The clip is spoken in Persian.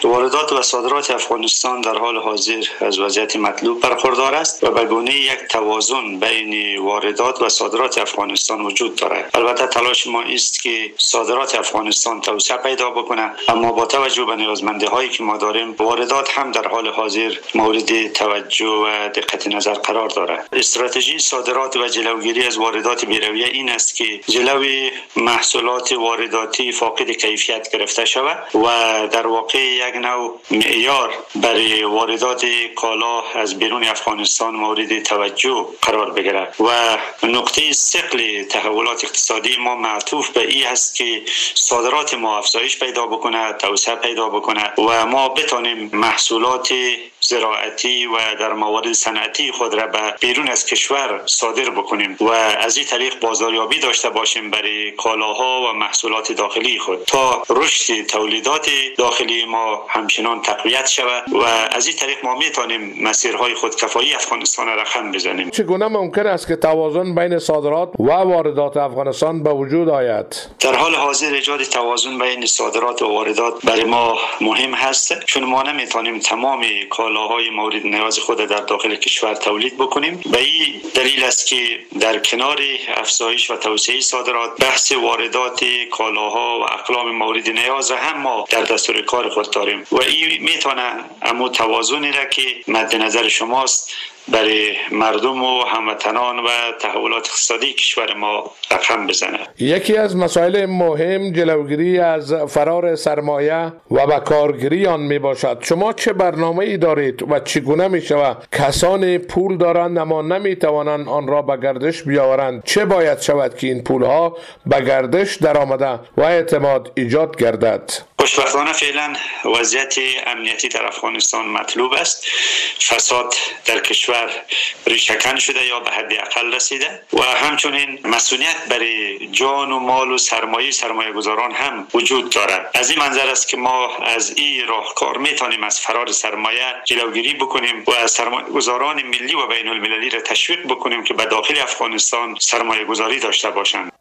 واردات و صادرات افغانستان در حال حاضر از وضعیت مطلوب برخوردار است و به گونه یک توازن بین واردات و صادرات افغانستان وجود دارد. البته تلاش ما است که صادرات افغانستان توسعه پیدا بکنه، اما با توجه به نیازمندی‌هایی که ما داریم، واردات هم در حال حاضر مورد توجه و دقت نظر قرار دارد. استراتژی صادرات و جلوگیری از واردات بی‌رویه این است که جلوی محصولات وارداتی فاقد کیفیت گرفته شود و در واقع یک نوع معیار برای واردات کالا از بیرون افغانستان مورد توجه قرار بگیرد و نقطه ثقل تحولات اقتصادی ما معطوف به این است که صادرات ما افزایش پیدا بکنه، توسعه پیدا بکنه و ما بتانیم محصولات زراعتی و در موارد صنعتی خود را به بیرون از کشور صادر بکنیم و از این طریق بازاریابی داشته باشیم برای کالاها و محصولات داخلی خود تا رشد تولیدات داخلی ما همچنان تقویت شود و از این طریق ما میتونیم مسیرهای خودکفایی افغانستان را رقم بزنیم. چگونه ممکن است که توازن بین صادرات و واردات افغانستان به وجود آید؟ در حال حاضر ایجاد توازن بین صادرات و واردات برای ما مهم هست، چون ما نمیتونیم تمام کالاهای مورد نیاز خود در داخل کشور تولید بکنیم. به این دلیل است که در کنار افزایش و توسعه صادرات، بحث واردات کالاها و اقلام مورد نیاز هم ما در دستور کار خود داریم و این میتونه امو توازنی را که مد نظر شماست برای مردم و هموطنان و تحولات اقتصادی کشور ما رقم بزنه. یکی از مسائل مهم جلوگیری از فرار سرمایه و به کارگیری آن می باشد. شما چه برنامه‌ای دارید و چگونه می شود کسانی پول دارند اما نمی توانند آن را به گردش بیاورند؟ چه باید شود که این پولها به گردش درآمده و اعتماد ایجاد گردد؟ خوشبختانه فعلا وضعیت امنیتی در افغانستان مطلوب است. فساد در کشور ریشه‌کن شده یا به حد اقل رسیده و همچنین مسئولیت برای جان و مال و سرمایه گذاران هم وجود دارد. از این منظر است که ما از این راهکار میتونیم از فرار سرمایه جلوگیری بکنیم و از سرمایه گذاران ملی و بین المللی را تشویق بکنیم که به داخل افغانستان سرمایه گذاری داشته باشند.